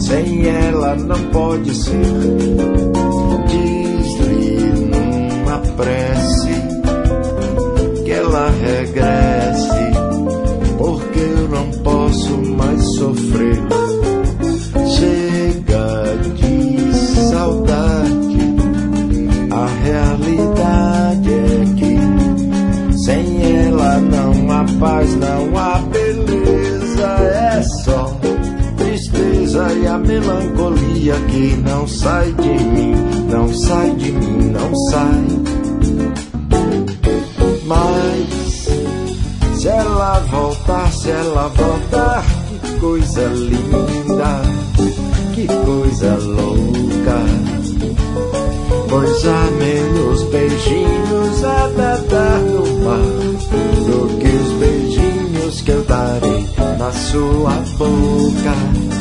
sem ela não pode ser. Diz-lhe numa prece que ela regresse, porque eu não posso mais sofrer. Chega de saudade, a realidade é que sem ela não há paz, não há beleza, é só tristeza e a melancolia que não sai de mim, não sai de mim, não sai. Mas se ela voltar, que coisa linda, que coisa louca. Pois há menos beijinhos a nadar no mar do que os beijinhos que eu darei na sua boca.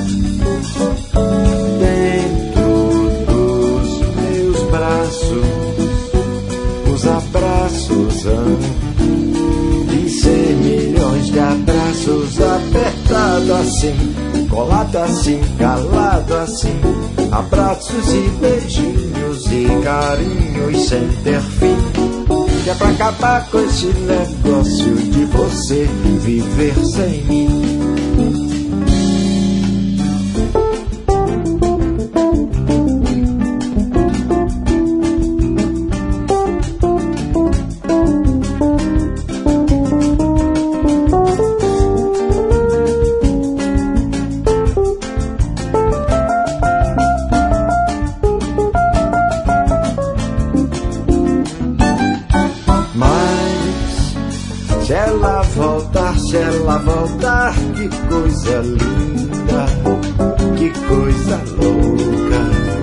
Dentro dos meus braços, os abraços hão de ser milhões de abraços, apertado assim, colado assim, calado assim, abraços e beijinhos e carinhos sem ter fim. Que é pra acabar com esse negócio de você viver sem mim. Se ela voltar, que coisa linda, que coisa louca.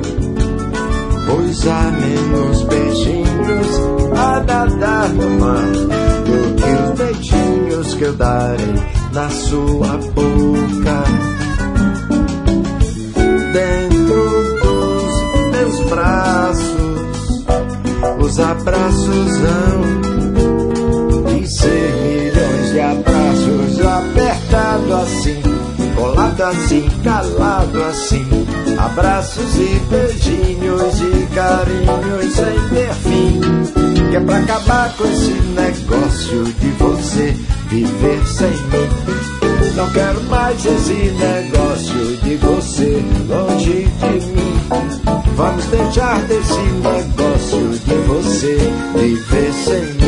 Pois há menos beijinhos a nadar no mar do que os beijinhos que eu darei na sua boca. Dentro dos meus braços, os abraços hão de ser milhões de abraços, apertado assim, colado assim, calado assim, abraços e beijinhos e carinhos sem ter fim. Que é pra acabar com esse negócio de você viver sem mim. Não quero mais esse negócio de você longe de mim. Vamos deixar desse negócio de você viver sem mim.